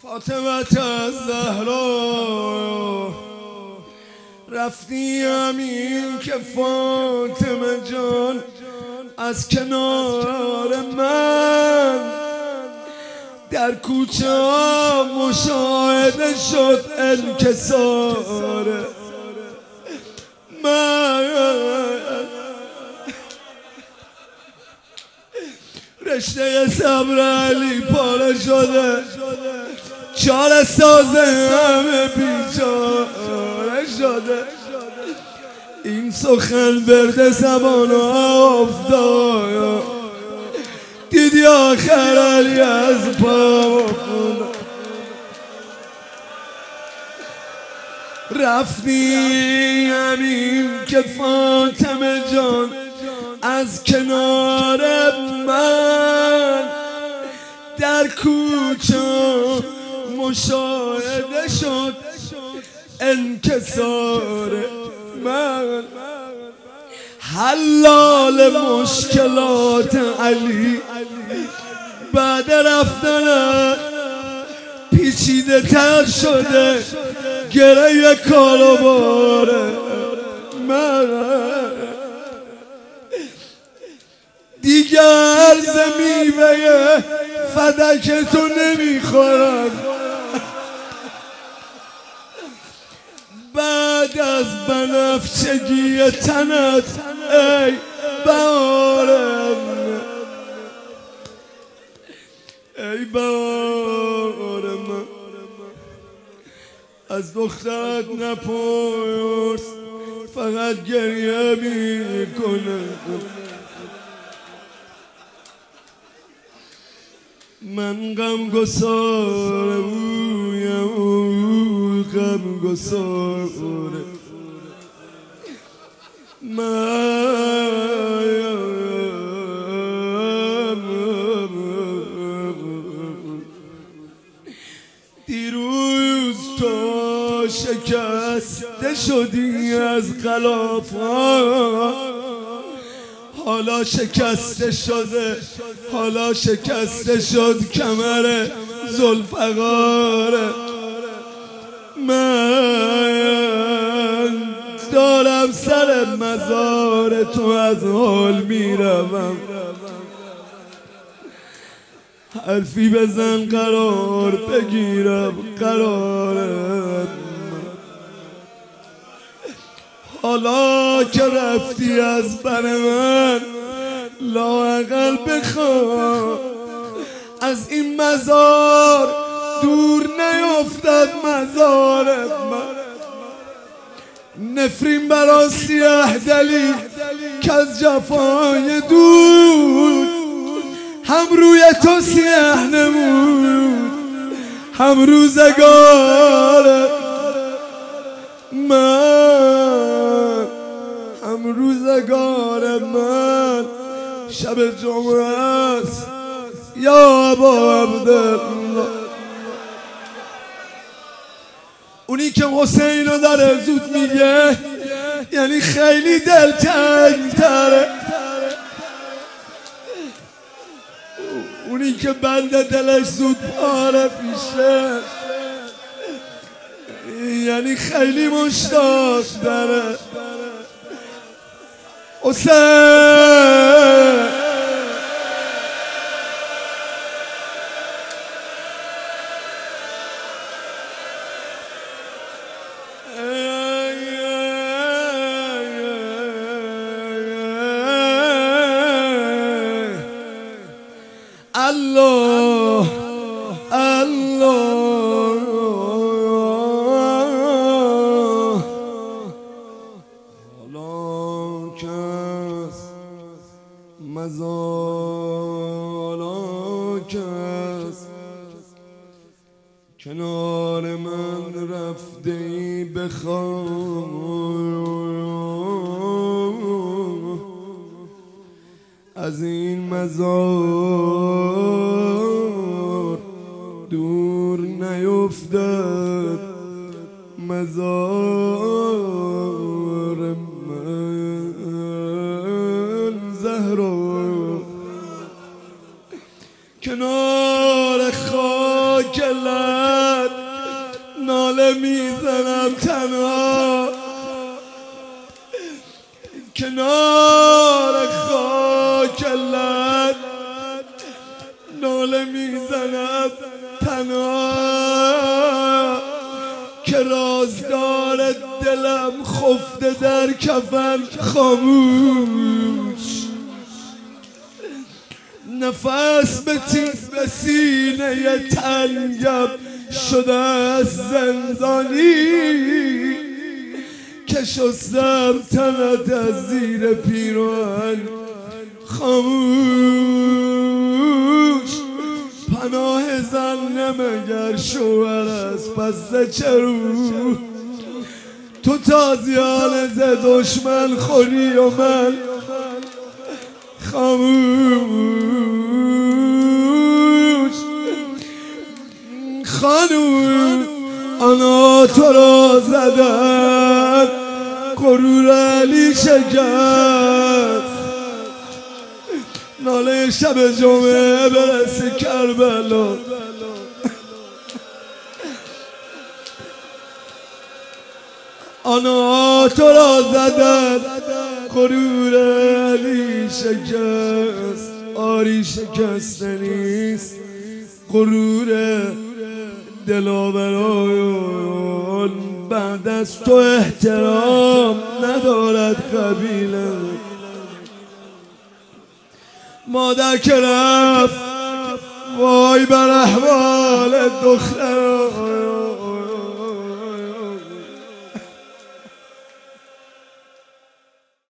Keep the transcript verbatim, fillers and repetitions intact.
فاطمه الزهرا رفتی همین که فاطمه جان از کنار من در کوچه ها مشاهده شد انکسار من. رشته صبر علی پاره شده، چاره سازه همه بیچاره شده. این سخن برده زبان و افتاد، دیدی آخر علی از پا رفتی همین که فاطمه جان از کنار من در کوچه مشاهده شد انکسار من. حلال مشکلات علی بعد رفتن پیچیده تر شده، گره کاروبار من دیگر زمیوه فدک تو نمیخورد. بعد از بنفشگی تنت ای بهارم، ای بهارم، از دخترت نپرس فقط گریه میکنه. من غم گساره بویم، غم گساره من. دیروز تو شکسته شدی از غلافا، حالا شکسته شده، حالا شکسته شد کمر ذوالفقار من. دارم سر مزار تو از حال میروم، حرفی بزن قرار بگیرم قرارم. حالا که رفتی از بر من لااقل بخواه از این مزار دور نیفتد مزار من. نفرین برا سیه دلی که از جفای دور هم روی تو سیه نمود، هم روزگار من، هم روزگار من. شب جمعه است یا ابا عبدالله، اونی که حسین رو داره زود میگه یعنی خیلی دلتنگ تره. اونی که بنده دلش زود پاره پیشه یعنی خیلی مشتاق داره. حسین الله الله حالا کس مزالا کس کنار من رفته ای بخواه از این مزار دور نیفتد مزار من. زهرا کنار خاک خاکلت ناله میزنم تنها کنار خاکلت ناله میزنم تنها که رازدار دلم خفته در کفن خاموش نفس به تیز سینه تنگم شده از زندانی که شستم تنت از زیر پیراهن خاموش پناه زن مگر شوهر است پس چرو تو تازیانه ز دشمن خوری و من خاموش خانوم آنا تو را زدن غرور علی شکست ناله شب جمعه برسه کربلا آنا تو را زدن غرور علی شکست آری شکسته نیست غرور دلاوران بعد از تو احترام ندارد قبیله مادر که رفت وای بر احوال دختران